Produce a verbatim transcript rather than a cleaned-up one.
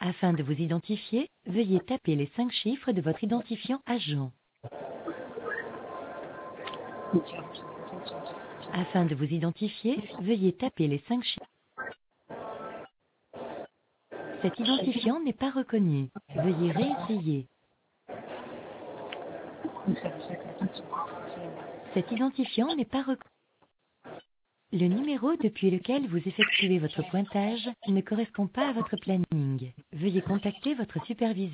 Afin de vous identifier, veuillez taper les cinq chiffres de votre identifiant agent. Afin de vous identifier, veuillez taper les cinq chiffres. Cet identifiant n'est pas reconnu. Veuillez réessayer. Cet identifiant n'est pas reconnu. Le numéro depuis lequel vous effectuez votre pointage ne correspond pas à votre planning. Veuillez contacter votre superviseur.